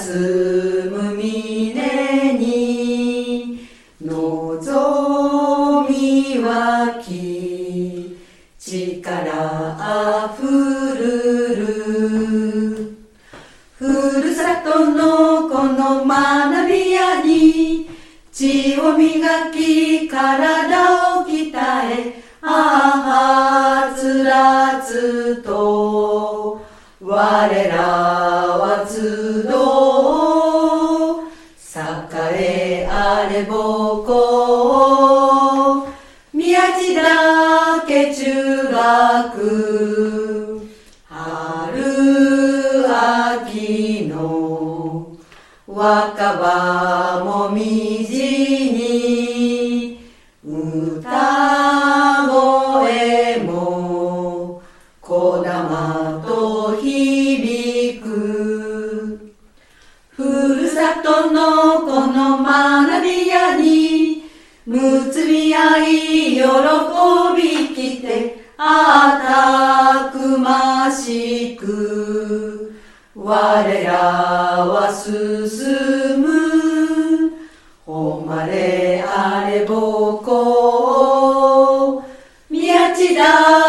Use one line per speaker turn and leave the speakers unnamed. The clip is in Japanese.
休む峰に望み湧き力あふるるふるさとのこの学び舎に血を磨き体を鍛えはつらつと我らは集う栄あれ母校宮地岳中学春秋の若葉もみじに歌声もこだまと響くふるさとのこの学び舎に結び合い喜びきてたくましく我らは進む誉れあれ母校宮地岳